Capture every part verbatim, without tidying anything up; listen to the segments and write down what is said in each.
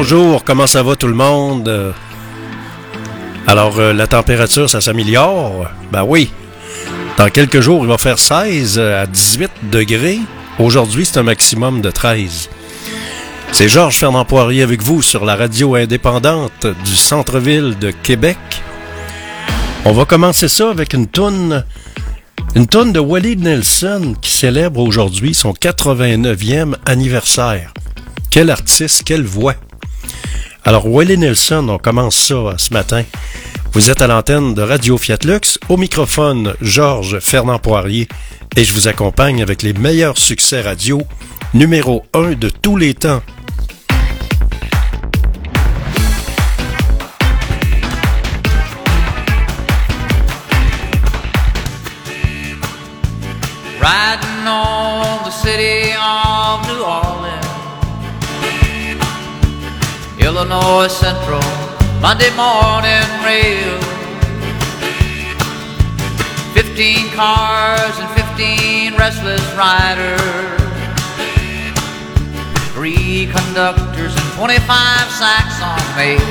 bonjour, comment ça va tout le monde? Alors, euh, la température, ça s'améliore? Ben oui. Dans quelques jours, il va faire seize à dix-huit degrés. Aujourd'hui, c'est un maximum de treize. C'est Georges Fernand Poirier avec vous sur la radio indépendante du centre-ville de Québec. On va commencer ça avec une toune, une toune de Willie Nelson qui célèbre aujourd'hui son quatre-vingt-neuvième anniversaire. Quel artiste, quelle voix! Alors, Willie Nelson, on commence ça ce matin. Vous êtes à l'antenne de Radio Fiat Lux, au microphone Georges Fernand Poirier, et je vous accompagne avec les meilleurs succès radio, numéro un de tous les temps. Riding on the city of New Orleans, Illinois Central, Monday morning rail. Fifteen cars and fifteen restless riders, three conductors and twenty-five sacks on mail.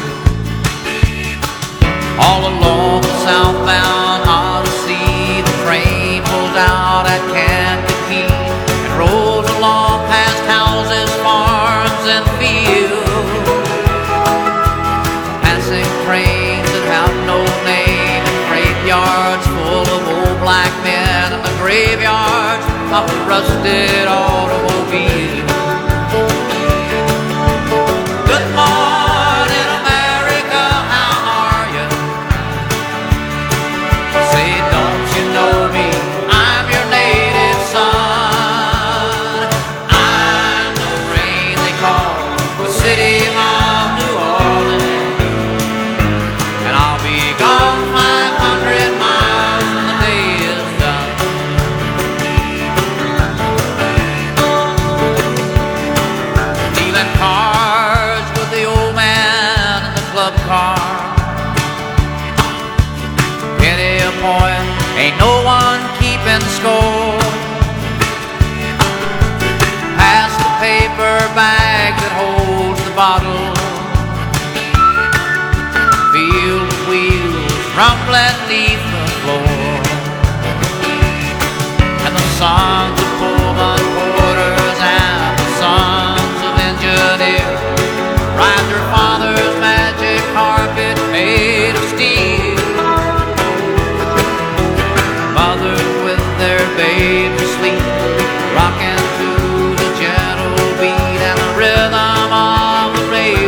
All along the southbound Odyssey, the train pulls out at Kankakee and rolls along past houses, farms, and fields, passing trains that have no name and graveyards full of old black men and the graveyards of the rusted automobiles. Good morning, America, how are you? Say, don't you know me? I'm your native son. I'm the rain they call the city of New Orleans, and I'll be gone five hundred miles when the day is done. Dealing cards with the old man in the club car, penny a point, ain't no one keeping score. Pass the paper bag that holds the bottle, feel the wheels rumbling beneath the floor, and the songs of Pullman porters and the sons of engineers ride their father's magic carpet made of steel. Mothers with their babes asleep, rocking to the gentle beat and the rhythm of the radio.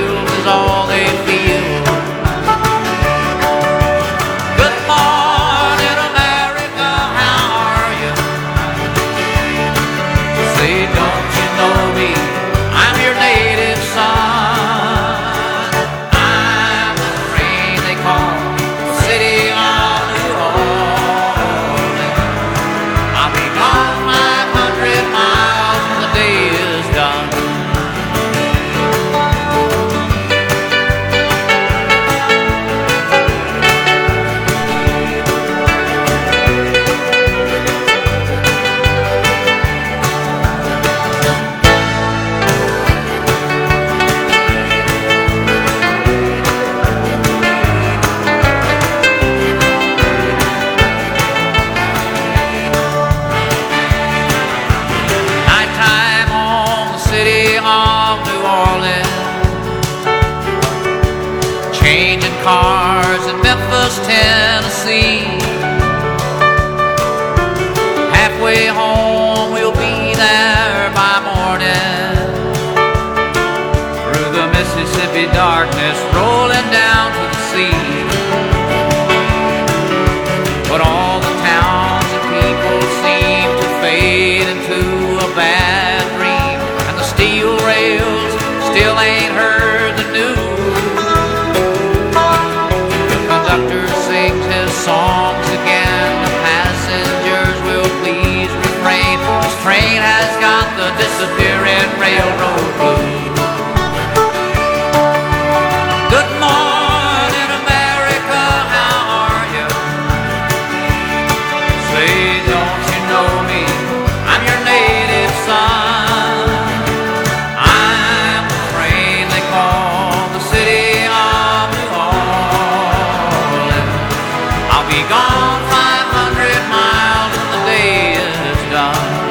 side.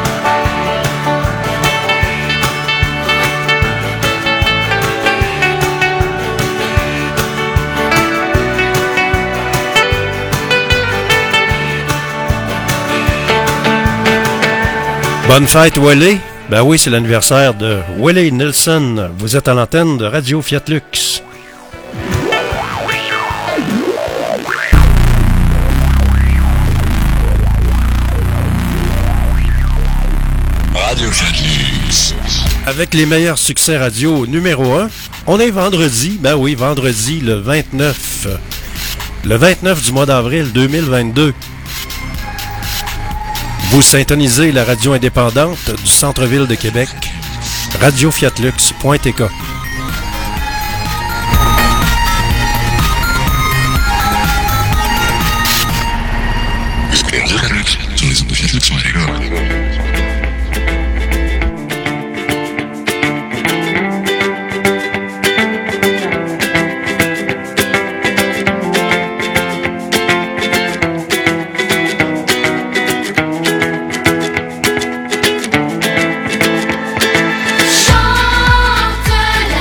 Bonne fête, Willie. Ben oui, c'est l'anniversaire de Willie Nelson. Vous êtes à l'antenne de Radio Fiat Lux. Radio Fiat Lux. Avec les meilleurs succès radio numéro un, on est vendredi. Ben oui, vendredi le vingt-neuf. Le vingt-neuf du mois d'avril deux mille vingt-deux. Vous syntonisez la radio indépendante du centre-ville de Québec, radio fiat lux point t k. Écoutez Radio Fiat Lux sur les ondes de Fiat Lux point t k. Chante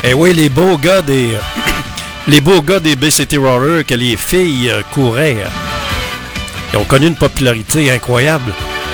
Eh oui, les beaux gars des... les beaux gars des Bay City Rollers que les filles euh, couraient. Ils ont connu une popularité incroyable.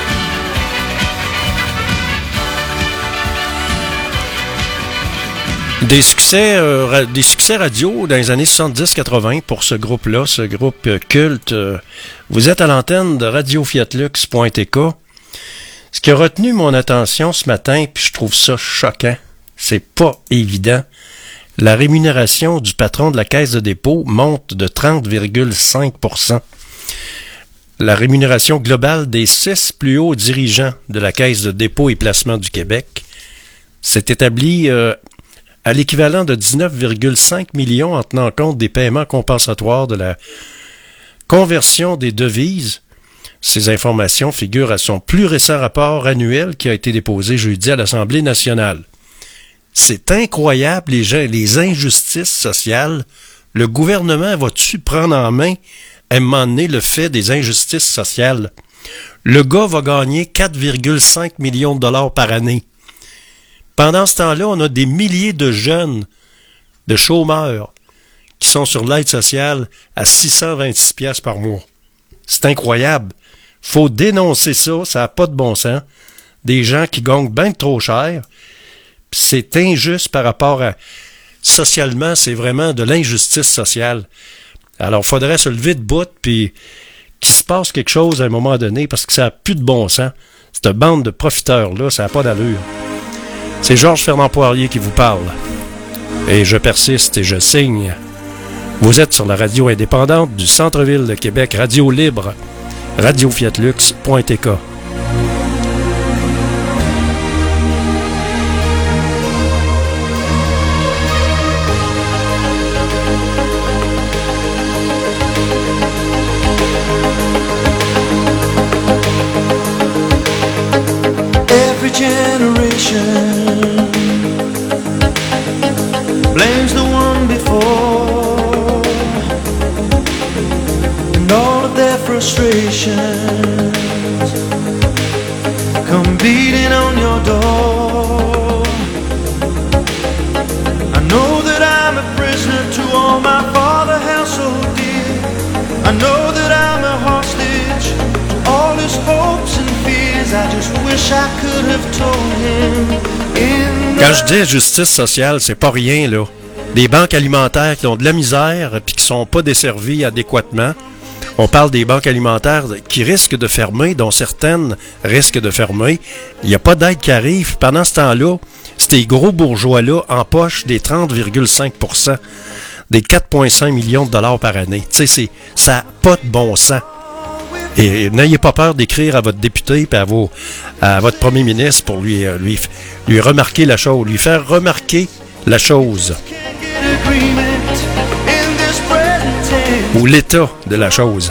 Des succès, euh, ra- des succès radio dans les années soixante-dix quatre-vingt pour ce groupe-là, ce groupe euh, culte. Euh, vous êtes à l'antenne de radio fiat lux point t k. Ce qui a retenu mon attention ce matin, puis je trouve ça choquant, c'est pas évident. La rémunération du patron de la Caisse de dépôt monte de trente virgule cinq pour cent. La rémunération globale des six plus hauts dirigeants de la Caisse de dépôt et placement du Québec s'est établie euh, à l'équivalent de dix-neuf virgule cinq millions en tenant compte des paiements compensatoires de la conversion des devises. Ces informations figurent à son plus récent rapport annuel qui a été déposé jeudi à l'Assemblée nationale. C'est incroyable, les, gens, les injustices sociales. Le gouvernement va-tu prendre en main, à un moment donné, le fait des injustices sociales? Le gars va gagner quatre virgule cinq millions de dollars par année. Pendant ce temps-là, on a des milliers de jeunes, de chômeurs, qui sont sur l'aide sociale à six cent vingt-six piastres par mois. C'est incroyable. Faut dénoncer ça, ça n'a pas de bon sens. Des gens qui gagnent bien trop cher. C'est injuste par rapport à... Socialement, c'est vraiment de l'injustice sociale. Alors, il faudrait se lever de bout, puis qu'il se passe quelque chose à un moment donné, parce que ça n'a plus de bon sens. Cette bande de profiteurs-là, ça n'a pas d'allure. C'est Georges Fernand Poirier qui vous parle. Et je persiste et je signe. Vous êtes sur la radio indépendante du centre-ville de Québec, radio libre, radio fiat lux point t k. Every generation blames the one before, and all of their frustrations come beating on your door. I know that I'm a prisoner to all my father held so dear. I know that I'm a hostage to all his hopes and fears. I just wish I could have told him in the... Quand je dis justice sociale, c'est pas rien, là. Des banques alimentaires qui ont de la misère puis qui sont pas desservies adéquatement. On parle des banques alimentaires qui risquent de fermer, dont certaines risquent de fermer. Il n'y a pas d'aide qui arrive. Pendant ce temps-là, ces gros bourgeois-là empochent des trente virgule cinq pour cent des quatre virgule cinq millions de dollars par année. Tu sais, ça n'a pas de bon sens. Et n'ayez pas peur d'écrire à votre député et à, vos, à votre premier ministre pour lui, lui, lui remarquer la chose, lui faire remarquer la chose. Ou l'état de la chose.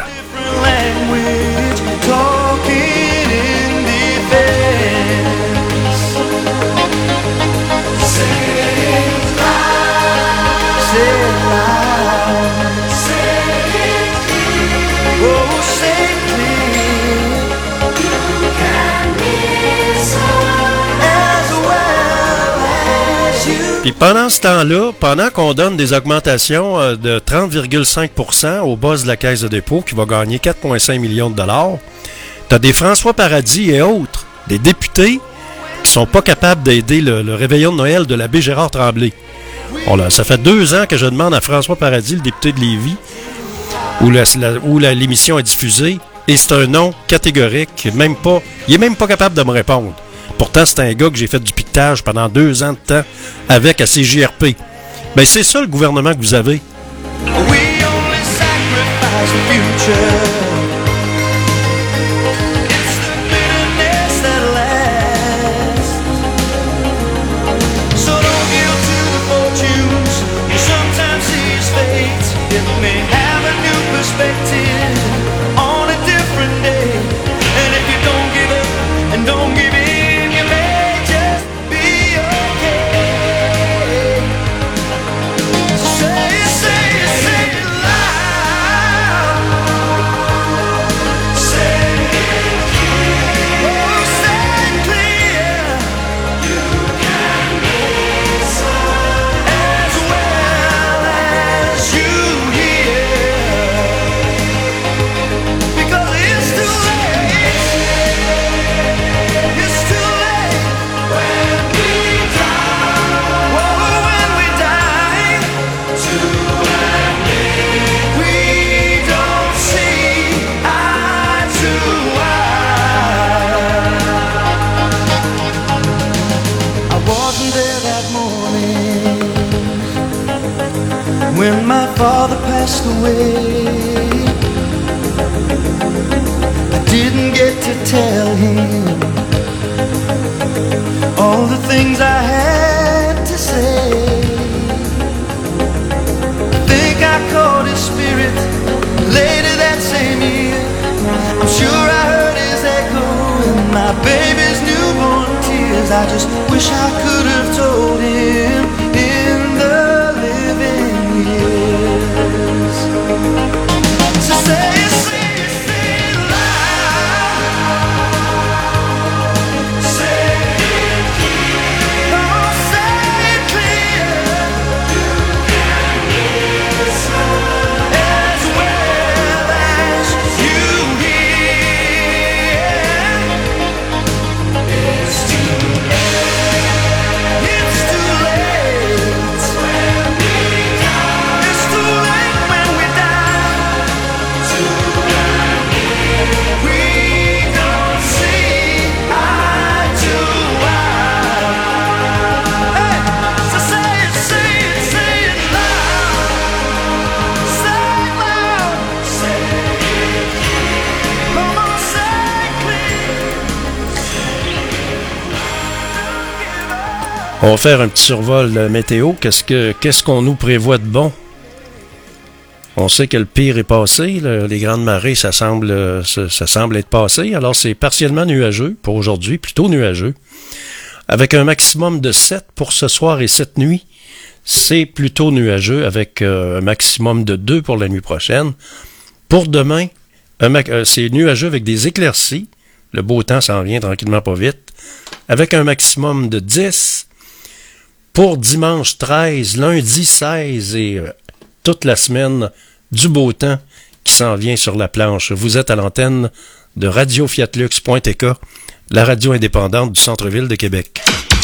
Puis pendant ce temps-là, pendant qu'on donne des augmentations euh, de trente virgule cinq pour cent au boss de la Caisse de dépôt qui va gagner quatre virgule cinq millions de dollars, t'as des François Paradis et autres, des députés qui sont pas capables d'aider le, le réveillon de Noël de l'abbé Gérard Tremblay. Bon, là, ça fait deux ans que je demande à François Paradis, le député de Lévis, où, la, la, où la, l'émission est diffusée, et c'est un non catégorique, même pas, il est même pas capable de me répondre. Pourtant, c'est un gars que j'ai fait du piquetage pendant deux ans de temps avec à C J R P. Ben, c'est ça le gouvernement que vous avez. We only sacrifice the future. It's the bitterness that lasts. So don't yield to the fortunes you sometimes see as fate. It may have a new perspective on a different day. And if you don't give up and don't give in, say, say, say it loud. there that morning when my father passed away. I didn't get to tell him all the things I had to say. I think I caught his spirit later that same year. I'm sure I heard his echo in my baby's newborn tears. I just wish I could have told him in the living years. So say it, say it, say it loud. Say it clear. Oh, say it clear. You can hear someone as well as you hear. It's too late. It's too late when we die. It's too late when we die. We don't see eye to eye. Hey, so say it, say it, say it loud. Say it loud. Say it clear. Come on, say it clear. On va faire un petit survol euh, météo. Qu'est-ce que qu'est-ce qu'on nous prévoit de bon? On sait que le pire est passé. Là. Les grandes marées, ça semble, euh, ça, ça semble être passé. Alors, c'est partiellement nuageux pour aujourd'hui, plutôt nuageux. Avec un maximum de sept pour ce soir et cette nuit. C'est plutôt nuageux avec euh, un maximum de deux pour la nuit prochaine. Pour demain, un ma- euh, c'est nuageux avec des éclaircies. Le beau temps s'en vient tranquillement pas vite. Avec un maximum de dix. Pour dimanche treize, lundi seize et euh, toute la semaine, du beau temps qui s'en vient sur la planche. Vous êtes à l'antenne de radio fiat lux point t k, la radio indépendante du centre-ville de Québec.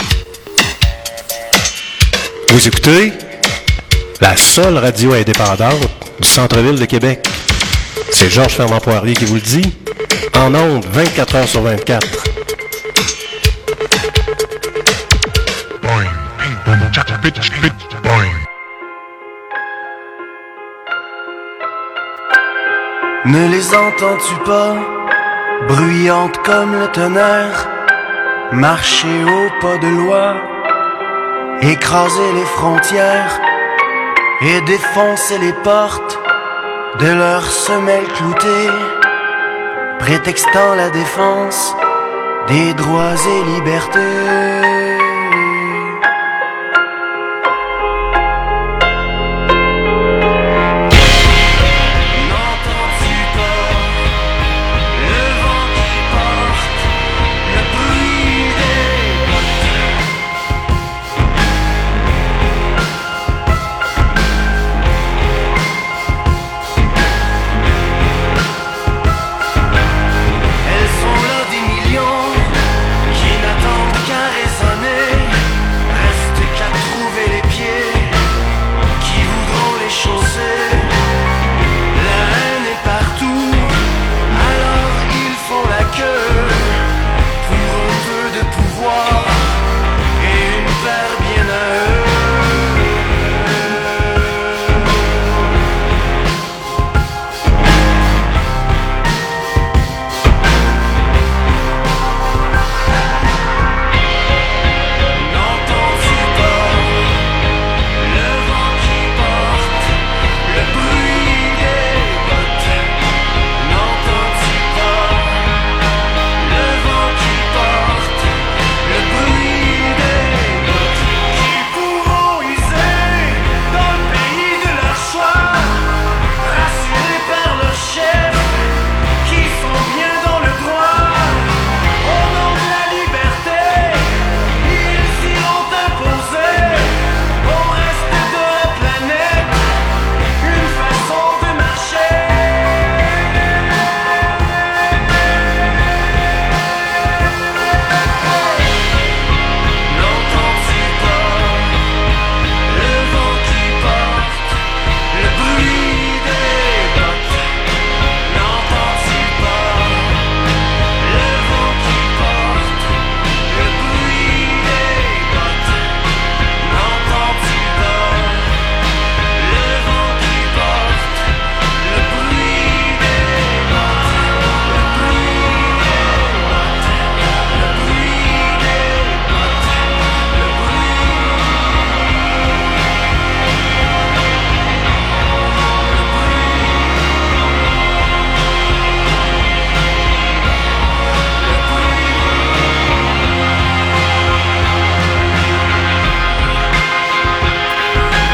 Vous écoutez la seule radio indépendante du centre-ville de Québec. C'est Georges Fernand Poirier qui vous le dit, en ondes vingt-quatre heures sur vingt-quatre. Boing, ping, boom, chaka, bitch, bitch, boing. Ne les entends-tu pas, bruyantes comme le tonnerre, marcher au pas de loi, écraser les frontières et défoncer les portes de leurs semelles cloutées, prétextant la défense des droits et libertés. N'entends-tu pas le vent qui porte le bruit des Elles sont là des millions qui n'attendent qu'à raisonner.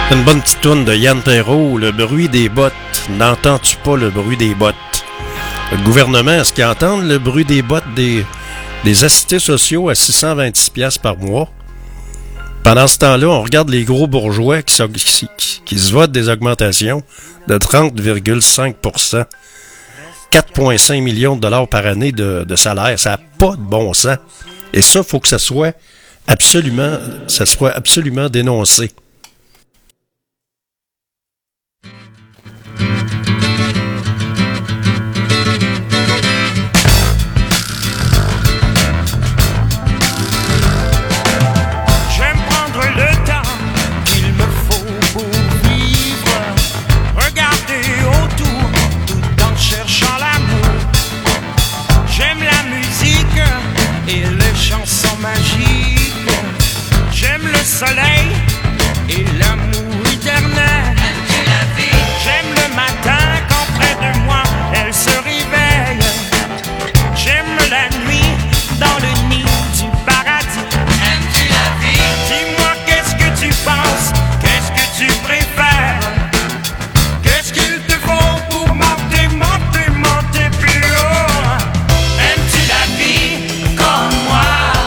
Une bonne petite toune de Yann Perrault, le bruit des bottes. N'entends-tu pas le bruit des bottes? Le gouvernement, est-ce qu'ils entendent le bruit des bottes des, des assistés sociaux à six cent vingt-six dollars par mois? Pendant ce temps-là, on regarde les gros bourgeois qui, qui, qui, qui se votent des augmentations de trente virgule cinq pour cent. quatre virgule cinq millions de dollars par année de, de salaire. Ça n'a pas de bon sens. Et ça, il faut que ça soit absolument, ça soit absolument dénoncé. Soleil et l'amour éternel. J'aime le matin quand près de moi elle se réveille. J'aime la nuit dans le nid du paradis. Aimes-tu la vie? Dis-moi qu'est-ce que tu penses, qu'est-ce que tu préfères? Qu'est-ce qu'il te faut pour monter, monter, monter plus haut? Aimes-tu la vie comme moi?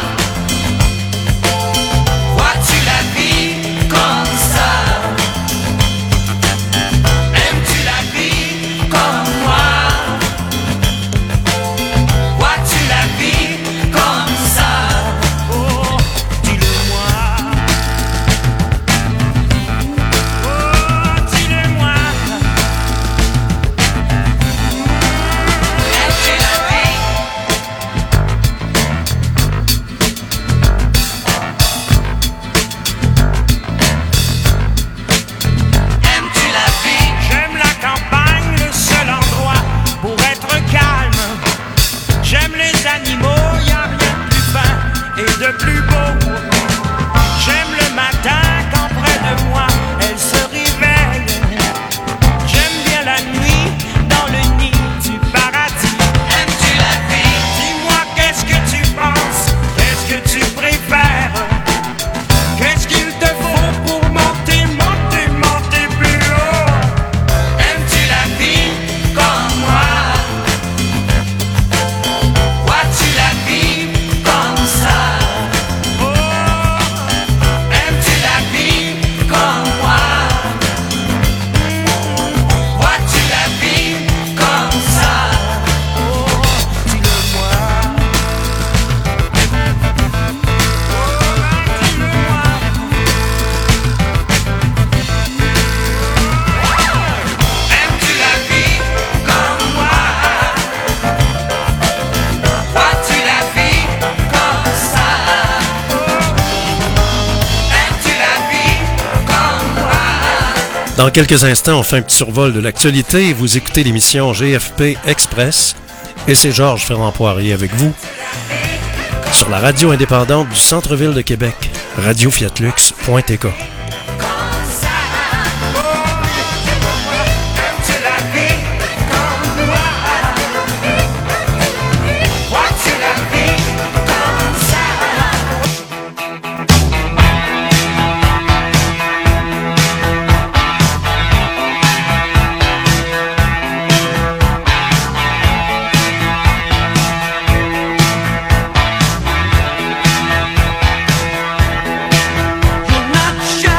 Dans quelques instants, on fait un petit survol de l'actualité. Vous écoutez l'émission G F P Express et c'est Georges Ferrand-Poirier avec vous sur la radio indépendante du centre-ville de Québec, radio fiat lux point t k. You're not shy.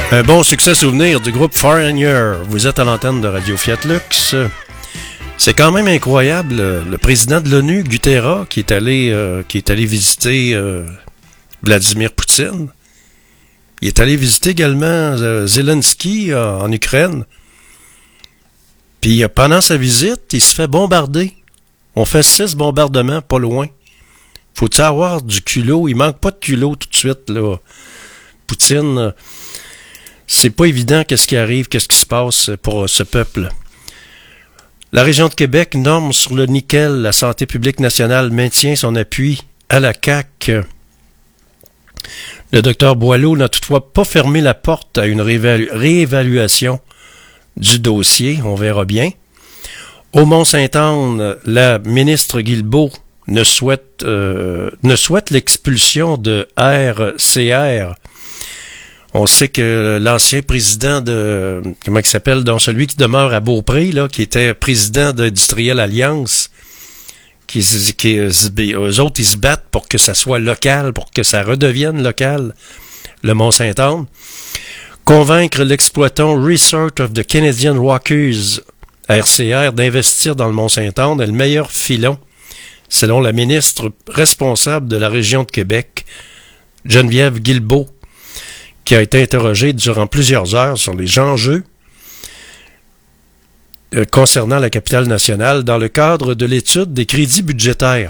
Un bon succès souvenir du groupe Foreigner. Vous êtes à l'antenne de Radio Fiat Lux. C'est quand même incroyable. Le président de l'ONU, Guterres, qui est allé, euh, qui est allé visiter euh, Vladimir Poutine. Il est allé visiter également euh, Zelensky euh, en Ukraine. Puis euh, pendant sa visite, il se fait bombarder. On fait six bombardements, pas loin. Faut-il avoir du culot? Il manque pas de culot tout de suite, là. Poutine... Euh, c'est pas évident qu'est-ce qui arrive, qu'est-ce qui se passe pour ce peuple. La région de Québec norme sur le nickel. La santé publique nationale maintient son appui à la C A Q. Le docteur Boileau n'a toutefois pas fermé la porte à une réévalu- réévaluation du dossier. On verra bien. Au Mont-Saint-Anne, la ministre Guilbeault ne souhaite, euh, ne souhaite l'expulsion de R C R. On sait que l'ancien président de, comment il s'appelle, donc celui qui demeure à Beaupré, là, qui était président d'Industriel Alliance, qui, qui, eux autres, ils se battent pour que ça soit local, pour que ça redevienne local, le Mont-Saint-Anne. Convaincre l'exploitant Research of the Canadian Rockies, R C R, d'investir dans le Mont-Saint-Anne est le meilleur filon, selon la ministre responsable de la région de Québec, Geneviève Guilbeault, qui a été interrogé durant plusieurs heures sur les enjeux euh, concernant la capitale nationale dans le cadre de l'étude des crédits budgétaires.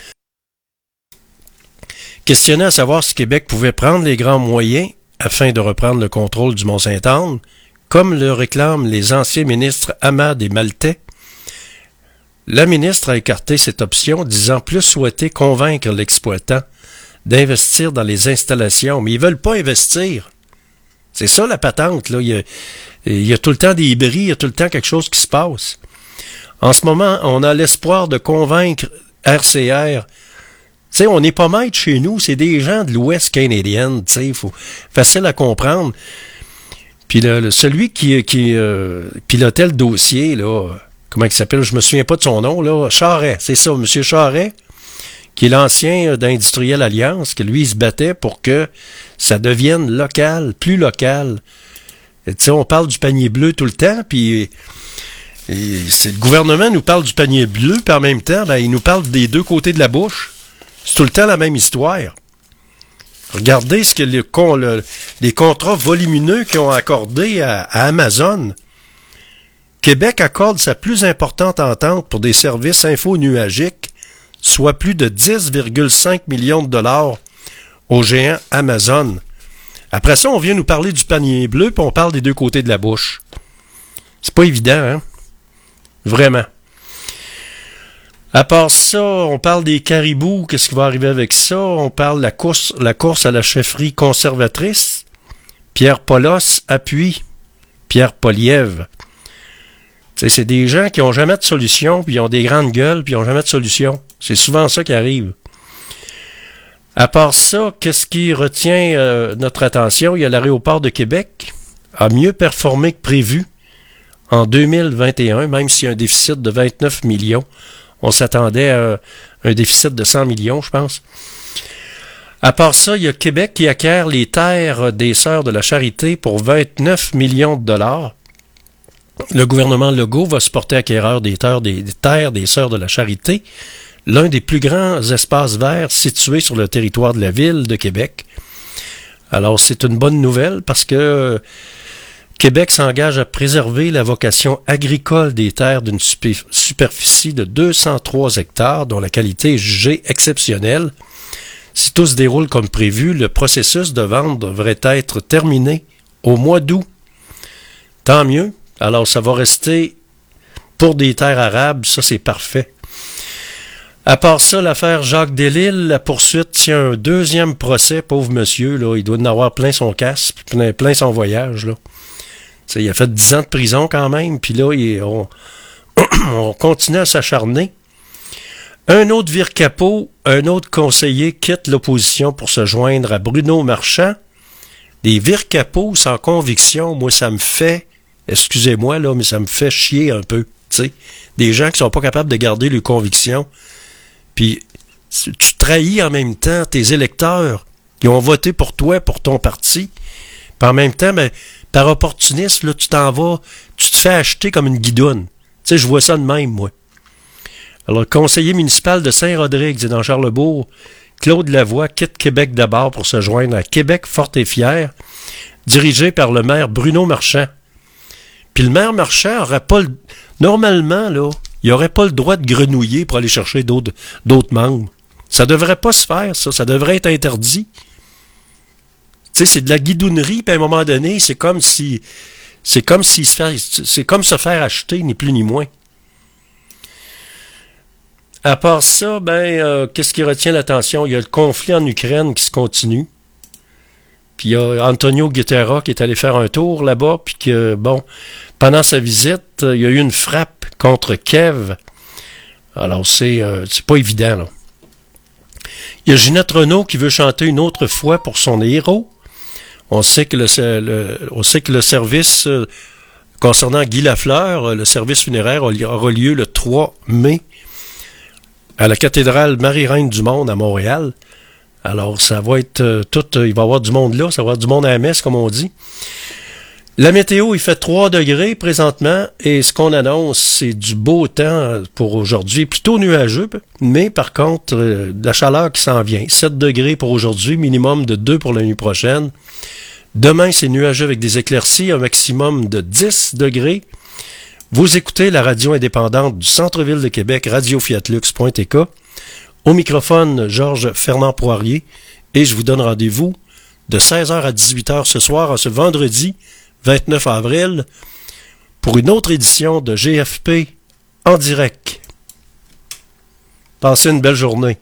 Questionné à savoir si Québec pouvait prendre les grands moyens afin de reprendre le contrôle du Mont-Saint-Anne, comme le réclament les anciens ministres Hamad et Maltais, la ministre a écarté cette option, disant plus souhaiter convaincre l'exploitant d'investir dans les installations, mais ils veulent pas investir. C'est ça la patente, là. Il y a, il y a tout le temps des bris, il y a tout le temps quelque chose qui se passe. En ce moment, on a l'espoir de convaincre R C R. Tu sais, on n'est pas maître chez nous, c'est des gens de l'Ouest canadien, tu sais, faut facile à comprendre. Puis le, le, celui qui, qui euh, pilotait le dossier, là, comment il s'appelle, je me souviens pas de son nom, là, Charret, c'est ça, M. Charret, qui est l'ancien d'Industriel Alliance, que lui, il se battait pour que ça devienne local, plus local. Tu sais, on parle du panier bleu tout le temps, puis et c'est, le gouvernement nous parle du panier bleu, puis en même temps, ben, il nous parle des deux côtés de la bouche. C'est tout le temps la même histoire. Regardez ce que les, le, les contrats volumineux qu'ils ont accordés à, à Amazon. Québec accorde sa plus importante entente pour des services info-nuagiques, soit plus de dix virgule cinq millions de dollars au géant Amazon. Après ça, on vient nous parler du panier bleu, puis on parle des deux côtés de la bouche. C'est pas évident, hein? Vraiment. À part ça, on parle des caribous, qu'est-ce qui va arriver avec ça? On parle de la course, la course à la chefferie conservatrice. Pierre Paulos appuie Pierre Poilievre. Tu sais, c'est des gens qui n'ont jamais de solution, puis ils ont des grandes gueules, puis ils n'ont jamais de solution. C'est souvent ça qui arrive. À part ça, qu'est-ce qui retient euh, notre attention? Il y a l'aéroport de Québec, a mieux performé que prévu en deux mille vingt et un, même s'il y a un déficit de vingt-neuf millions. On s'attendait à un déficit de cent millions, je pense. À part ça, il y a Québec qui acquiert les terres des Sœurs de la Charité pour vingt-neuf millions de dollars. Le gouvernement Legault va se porter acquéreur des terres des, des terres des Sœurs de la Charité, l'un des plus grands espaces verts situés sur le territoire de la ville de Québec. Alors, c'est une bonne nouvelle parce que euh, Québec s'engage à préserver la vocation agricole des terres d'une super- superficie de deux cent trois hectares, dont la qualité est jugée exceptionnelle. Si tout se déroule comme prévu, le processus de vente devrait être terminé au mois d'août. Tant mieux. Alors, ça va rester pour des terres arables, ça c'est parfait. À part ça, l'affaire Jacques Delisle, la poursuite tient un deuxième procès, pauvre monsieur, là, il doit en avoir plein son casque, plein, plein son voyage, là. T'sais, il a fait dix ans de prison quand même, puis là, il, on, on continue à s'acharner. Un autre vire-capot, un autre conseiller quitte l'opposition pour se joindre à Bruno Marchand. Des vire-capots sans conviction, moi, ça me fait... Excusez-moi, là, mais ça me fait chier un peu, tu sais. Des gens qui sont pas capables de garder leurs convictions. Puis, tu trahis en même temps tes électeurs qui ont voté pour toi, pour ton parti. Puis en même temps, ben, par opportuniste, là, tu t'en vas, tu te fais acheter comme une guidoune. Tu sais, je vois ça de même, moi. Alors, le conseiller municipal de Saint-Rodrigue, c'est dans Charlesbourg, Claude Lavoie, quitte Québec d'abord pour se joindre à Québec fort et fier, dirigé par le maire Bruno Marchand. Puis le maire Marchand aurait pas le... Normalement, là, il n'aurait pas le droit de grenouiller pour aller chercher d'autres, d'autres membres. Ça devrait pas se faire, ça. Ça devrait être interdit. Tu sais, c'est de la guidounerie, puis à un moment donné, c'est comme si... C'est comme si se faire, c'est comme se faire acheter, ni plus ni moins. À part ça, ben, euh, qu'est-ce qui retient l'attention? Il y a le conflit en Ukraine qui se continue. Puis il y a Antonio Guterres qui est allé faire un tour là-bas, puis que, bon, pendant sa visite, il y a eu une frappe contre Kiev. Alors, c'est, euh, c'est pas évident, là. Il y a Ginette Renault qui veut chanter une autre fois pour son héros. On sait que le, le, on sait que le service euh, concernant Guy Lafleur, le service funéraire aura lieu le trois mai à la cathédrale Marie-Reine du Monde à Montréal. Alors, ça va être euh, tout... Euh, il va y avoir du monde là, ça va y avoir du monde à la messe, comme on dit. La météo, il fait trois degrés présentement, et ce qu'on annonce, c'est du beau temps pour aujourd'hui, plutôt nuageux, mais par contre, euh, de la chaleur qui s'en vient. sept degrés pour aujourd'hui, minimum de deux pour la nuit prochaine. Demain, c'est nuageux avec des éclaircies, un maximum de dix degrés. Vous écoutez la radio indépendante du centre-ville de Québec, radio fiat lux point t k. Au microphone, Georges Fernand Poirier, et je vous donne rendez-vous de seize heures à dix-huit heures ce soir, en ce vendredi vingt-neuf avril, pour une autre édition de G F P en direct. Passez une belle journée.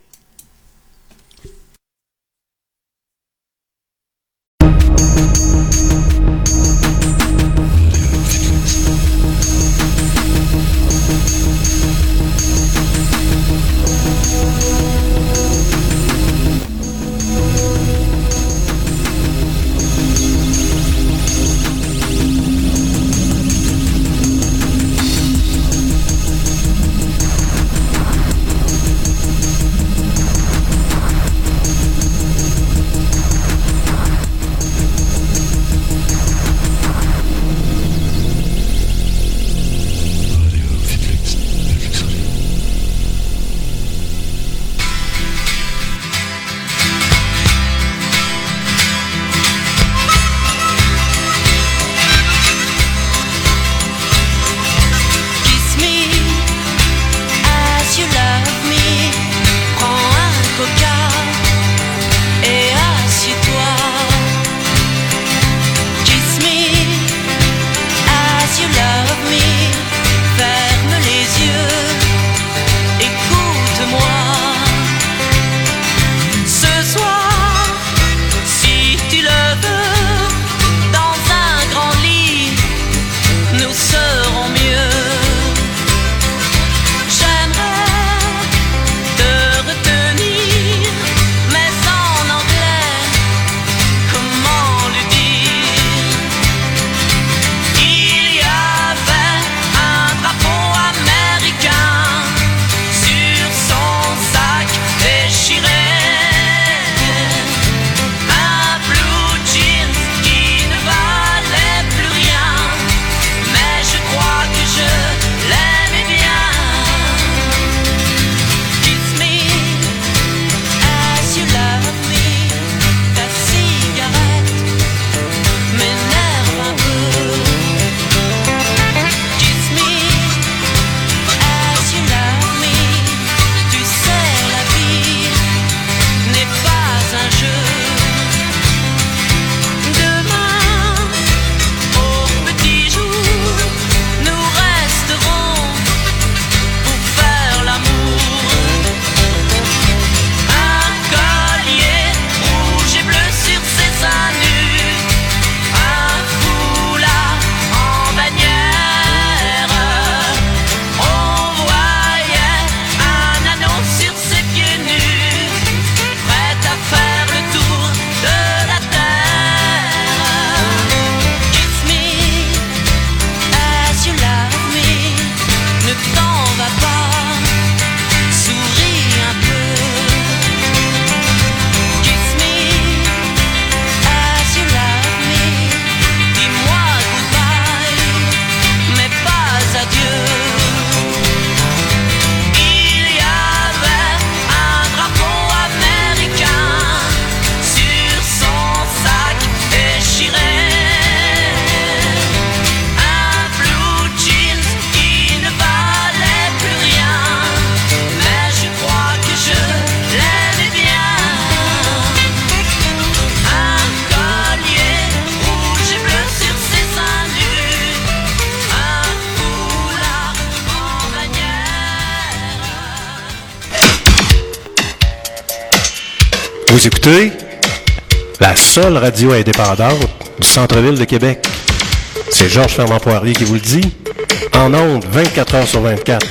Vous écoutez la seule radio indépendante du centre-ville de Québec. C'est Georges Fernand Poirier qui vous le dit, en ondes vingt-quatre heures sur vingt-quatre.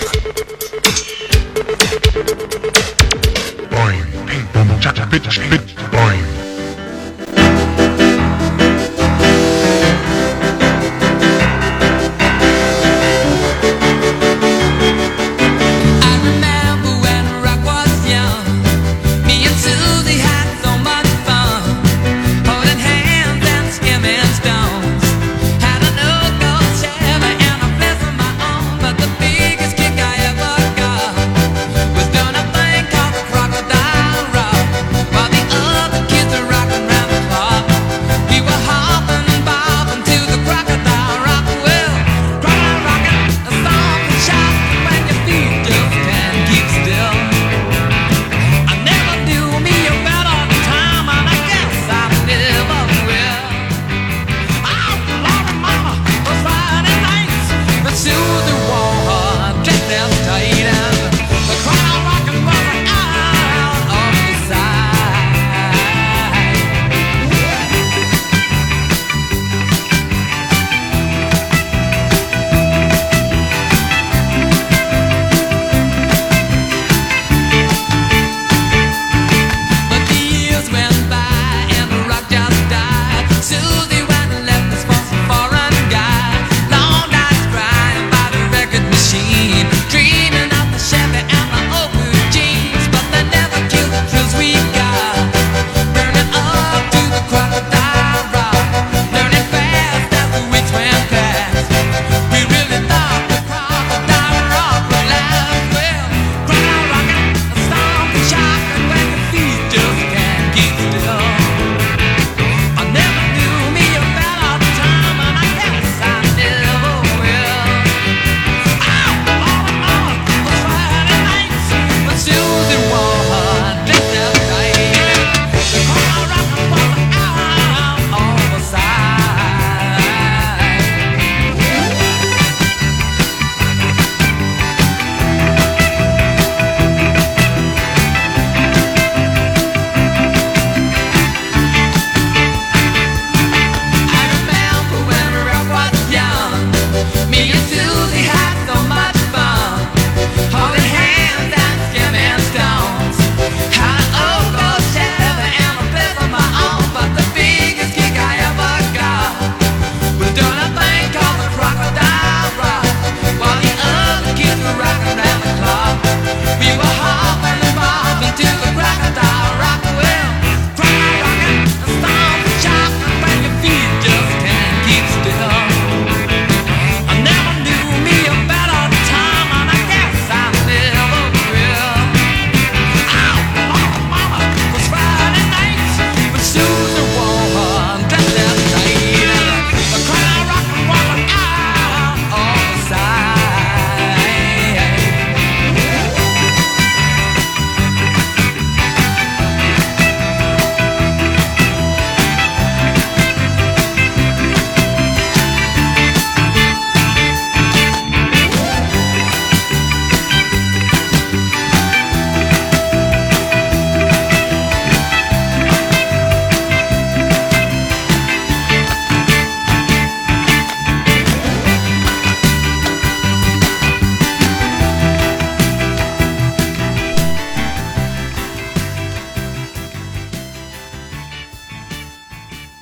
Boing, ping, boom, cha, cha, bitch, bitch, boing.